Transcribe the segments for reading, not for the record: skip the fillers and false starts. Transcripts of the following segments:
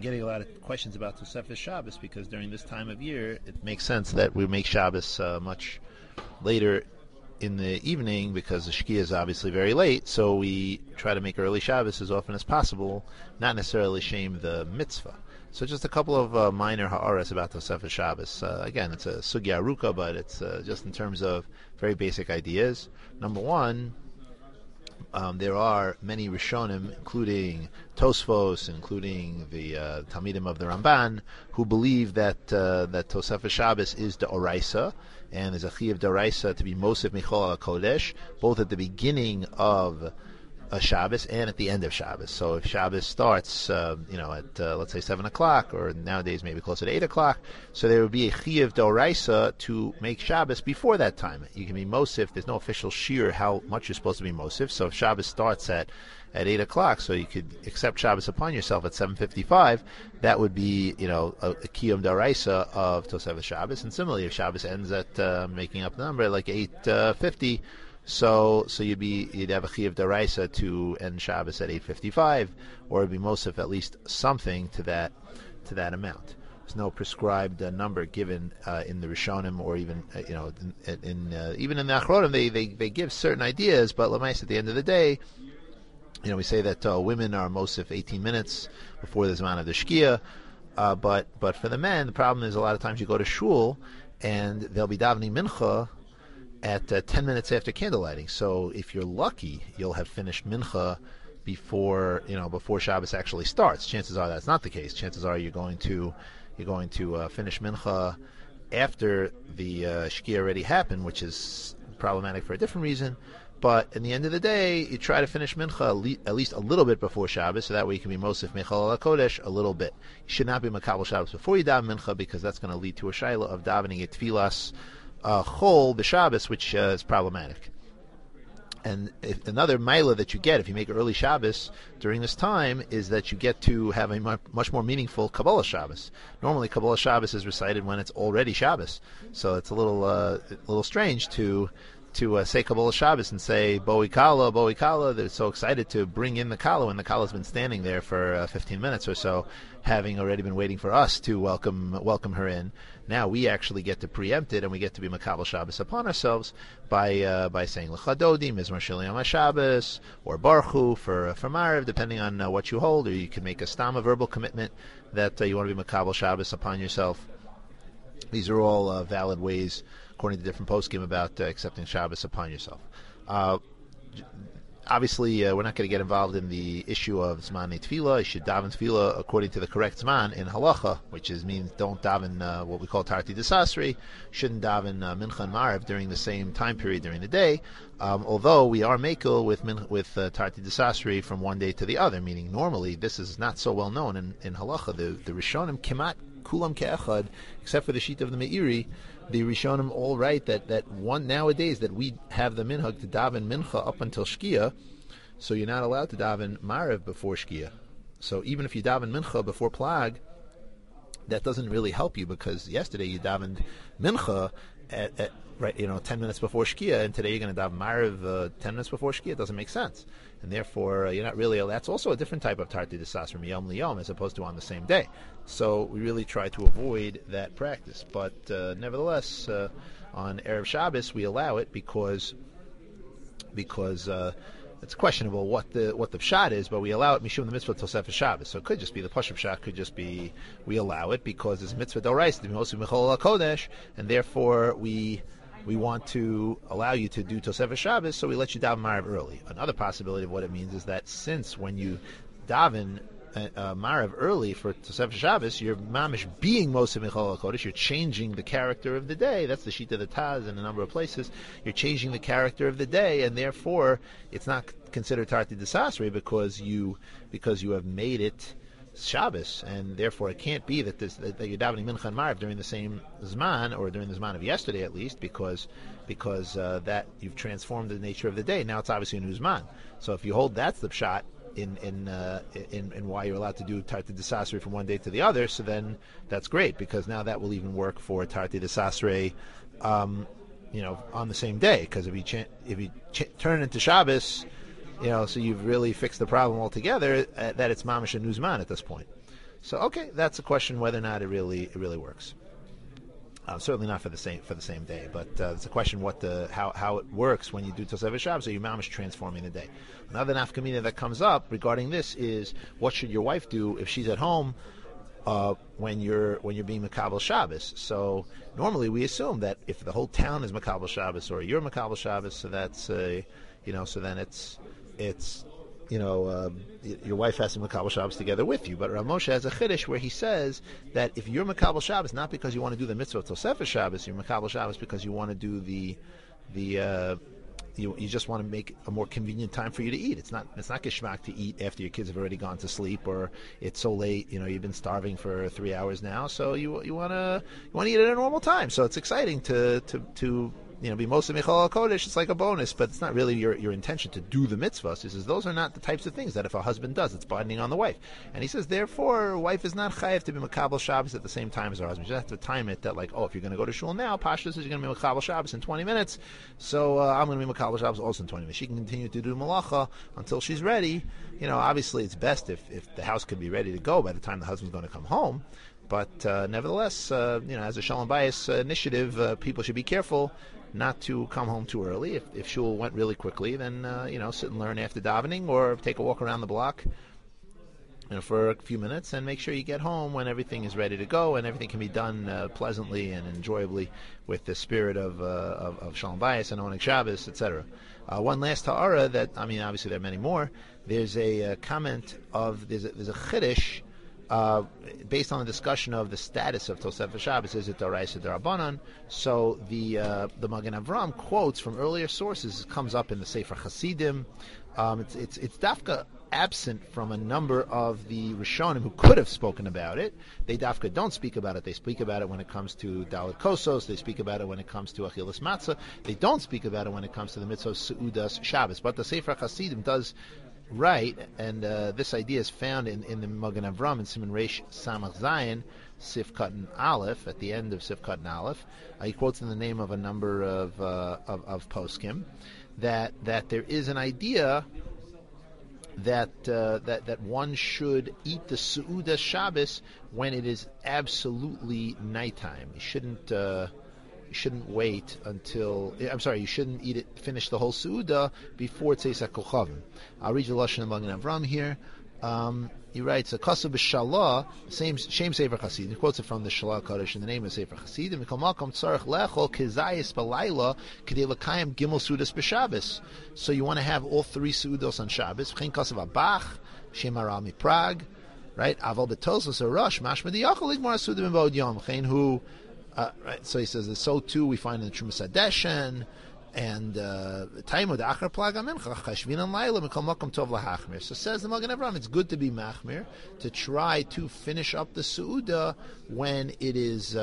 getting a lot of questions about Tosefes Shabbos because during this time of year, it makes sense that we make Shabbos much later in the evening because the Shkia is obviously very late. So we try to make early Shabbos as often as possible, not necessarily shame the mitzvah. So just a couple of minor ha'aras about Tosefes Shabbos. Again, it's a sugya aruka, but it's just in terms of very basic ideas. Number one, there are many Rishonim, including Tosfos, including the Talmidim of the Ramban, who believe that Tosefes Shabbos is the Oraisa, and is a Chiyuv D'Oraisa to be Mosef Michol HaKodesh, both at the beginning of a Shabbos and at the end of Shabbos. So if Shabbos starts, at let's say 7 o'clock, or nowadays maybe closer to 8 o'clock, so there would be a Chiyuv D'Oraisa to make Shabbos before that time. You can be Mosif. There's no official shiur how much you're supposed to be Mosif. So if Shabbos starts at 8 o'clock, so you could accept Shabbos upon yourself at 7:55, that would be, a Kiyum D'Oraisa of Tosefes Shabbos. And similarly, if Shabbos ends at, making up the number, like 8:50, so you'd have a Chiyuv D'Oraisa to end Shabbos at 8:55, or it'd be Mosif at least something to that amount. There's no prescribed number given in the Rishonim, or even even in the Achronim. They give certain ideas, but Lamais, at the end of the day, we say that women are Mosif 18 minutes before the Zman of the Shkia, but for the men, the problem is a lot of times you go to shul and they'll be davening mincha at 10 minutes after candlelighting. So if you're lucky, you'll have finished mincha before Shabbos actually starts. Chances are that's not the case. Chances are you're going to finish mincha after the Shkia already happened, which is problematic for a different reason. But in the end of the day, you try to finish mincha at least a little bit before Shabbos, so that way you can be Mosif Michal HaKodesh a little bit. You should not be Makabel Shabbos before you daven mincha, because that's going to lead to a shaila of davening a tfilas chol b'Shabbos, which is problematic. And another maila that you get if you make early Shabbos during this time is that you get to have a much more meaningful Kabbalah Shabbos. Normally, Kabbalah Shabbos is recited when it's already Shabbos, so it's a little strange to say Kabbalah Shabbos and say Boi Kala. They're so excited to bring in the Kala when the Kala's been standing there for 15 minutes or so, having already been waiting for us to welcome her in. Now we actually get to preempt it, and we get to be Makabel Shabbos upon ourselves by saying L'chadodi, Mizmor Shel Yom HaShabbos, or Baruch Hu for Mariv, depending on what you hold, or you can make a stam, a verbal commitment that you want to be Makabel Shabbos upon yourself. These are all valid ways, according to different poskim, about accepting Shabbos upon yourself. Obviously, we're not going to get involved in the issue of Zman Tefillah. You should daven Tefillah according to the correct Zman in Halacha, which means don't daven what we call Tarti Desasri. Shouldn't daven Mincha and Mariv during the same time period during the day. Although we are mekel with Tarti Desasri from one day to the other, meaning normally this is not so well known in Halacha. The Rishonim kemat kulam ke'echad, except for the sheet of the Meiri, the Rishonim all write that one nowadays that we have the minhag to daven mincha up until Shkia, so you're not allowed to daven Mariv before Shkia. So even if you daven mincha before Plag, that doesn't really help you, because yesterday you davened mincha at 10 minutes before Shkia, and today you're going to daven Mariv 10 minutes before Shkia. It doesn't make sense, and therefore you're not really. That's also a different type of Tarti Desas from Yom Liyom, as opposed to on the same day. So we really try to avoid that practice. But nevertheless, on Erev Shabbos we allow it because it's questionable what the pshat is, but we allow it mishum the mitzvah Tosefes Shabbos. So it could just be the pashup pshat, could just be we allow it because it's mitzvah d'oraisa, the Moshe Michol HaKodesh, and therefore we want to allow you to do Tosefes Shabbos, so we let you daven Mariv early. Another possibility of what it means is that since when you daven Mariv early for Tosefes Shabbos, you're mamish being Moshe Michal HaKodesh, you're changing the character of the day. That's the sheet of the Taz in a number of places. You're changing the character of the day, and therefore it's not considered Tarti Desasri because you have made it Shabbos, and therefore it can't be that you're davening Mincha and Mariv during the same Zman, or during the Zman of yesterday at least, because that you've transformed the nature of the day. Now it's obviously a new Zman. So if you hold that's the pshat in why you're allowed to do Tarti Desasri from one day to the other, so then that's great, because now that will even work for Tarti Desasri on the same day, because if you turn it into Shabbos, so you've really fixed the problem altogether, that it's mamish and nuzman at this point. So okay, that's a question whether or not it really works. Certainly not for the same day, but it's a question how it works when you do Tosefes Shabbos. So your mom is transforming the day. Another nafkamina that comes up regarding this is what should your wife do if she's at home when you're being Makabel Shabbos. So normally we assume that if the whole town is Makabel Shabbos or you're Makabel Shabbos, so that's so then it's your wife has to Makabel Shabbos together with you. But Rav Moshe has a chiddush where he says that if you're Makabel Shabbos, not because you want to do the mitzvah of Tosefes Shabbos, you're Makabel Shabbos because you want to do you just want to make a more convenient time for you to eat. It's not geschmack to eat after your kids have already gone to sleep or it's so late. You've been starving for 3 hours now, so you want to eat at a normal time. So it's exciting to be Moshe Michal Kodesh. It's like a bonus, but it's not really your intention to do the mitzvahs. He says those are not the types of things that if a husband does, it's binding on the wife. And he says therefore, a wife is not chayav to be Makabel Shabbos at the same time as her husband. You just have to time it that if you're going to go to shul now, Pasha says you're going to be Makabel Shabbos in 20 minutes, so I'm going to be Makabel Shabbos also in 20 minutes. She can continue to do malacha until she's ready. Obviously it's best if the house could be ready to go by the time the husband's going to come home. But nevertheless, as a Shalom Bayis initiative, people should be careful not to come home too early. If shul went really quickly, then sit and learn after davening or take a walk around the block for a few minutes and make sure you get home when everything is ready to go and everything can be done pleasantly and enjoyably with the spirit of Shalom Bayis and Oneg Shabbos, etc. One last ha'ara that, obviously there are many more. There's a comment there's a chiddush based on the discussion of the status of Tosefes Shabbos, is it D'oraisa D'Rabbanan? So the Magen Avram quotes from earlier sources. It comes up in the Sefer Hasidim. It's dafka absent from a number of the Rishonim who could have spoken about it. They dafka don't speak about it. They speak about it when it comes to Dalet Kosos. They speak about it when it comes to Achilas Matzah. They don't speak about it when it comes to the mitzvah of Seudas Shabbos. But the Sefer Hasidim does. Right, and this idea is found in the Magen Avram in Siman Reish Samach Zayin, Sif Katan Aleph, at the end of Sif Katan Aleph. He quotes in the name of a number of poskim that there is an idea that one should eat the Seudas Shabbos when it is absolutely nighttime. You shouldn't wait until. You shouldn't finish the whole Seuda before Tzeis HaKochavim. I'll read the Lashon of Magen Avram here. He writes, "Kasav b'Shalah, same Sefer Chasidim." He quotes it from the Shalah Kodesh in the name of Sefer Chasidim. Mikol makom tzarich lechol kezayis b'layla k'dei l'kayim gimel Seudas b'Shabbos. So you want to have all 3 Seudos on Shabbos. V'chein kasav abach, Shem Arami Prague, right? Aval b'Tosfos Arush, mashma diyachol ligmar Seudim b'od yom. V'chein hu. Right, so he says that so too we find in the Trumas Hadeshen and Taimud Achar Plag Amincha Chashvin and Laila Mikol Makom Tov LaHachmir. So says the Magen Avram, it's good to be machmir, to try to finish up the Seuda when it is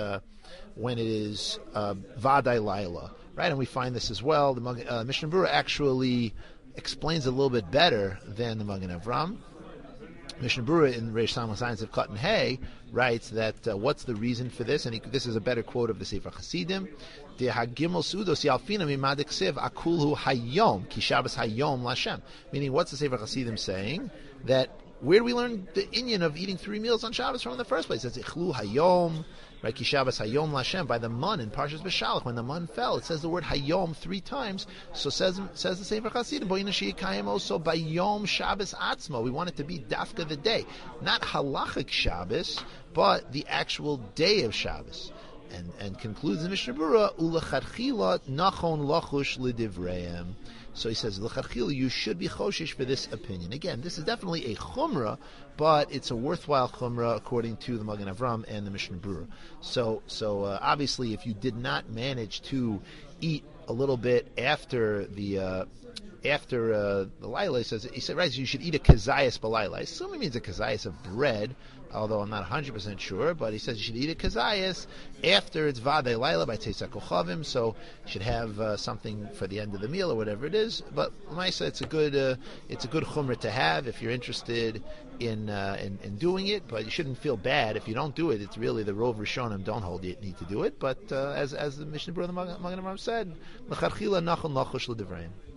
Vaday Laila, right? And we find this as well. The Mishnah Berurah actually explains it a little bit better than the Magen Avram. Mishnah Berurah in Reish Samach Zayin of Katan Hay writes that what's the reason for this? And this is a better quote of the Sefer Hasidim. The Hagimel Seudos Yalfina Mimadik Sev Akulhu Hayom Ki Shabbos Hayom Lashem. Meaning, what's the Sefer Hasidim saying? That where do we learn the inyan of eating 3 meals on Shabbos from in the first place? It's Ichlu Hayom, right? Ki Shabbos Hayom Lashem. By the mun in Parshas B'Shalach, when the mun fell, it says the word Hayom 3 times. So says the Sefer Hasidim, Bo'ina Sheikayim also by Yom Shabbos Atzmo. We want it to be dafka the day, not halachic Shabbos, but the actual day of Shabbos. And concludes the Mishnah Berurah, Ulechadchila nachon lachush lidivreim. So he says, L'chadchila, you should be choshish for this opinion. Again, this is definitely a chumrah, but it's a worthwhile chumrah according to the Magen Avram and the Mishnah Berurah. So obviously, if you did not manage to eat a little bit after the Laila, he said, right, you should eat a kazayas b'Laila. I assume he means a kazayas of bread, although I'm not 100% sure, but he says you should eat a kazayas after it's Vaday Laila by Tzeis HaKochavim, so you should have something for the end of the meal or whatever it is. But Maisa, it's a good chumrah to have if you're interested in doing it, but you shouldn't feel bad if you don't do it. It's really the Rov Rishonim don't hold you need to do it, but as the Mishnah Berurah the Magen Avram said, l'chadchila nachon lachush l'divrayim.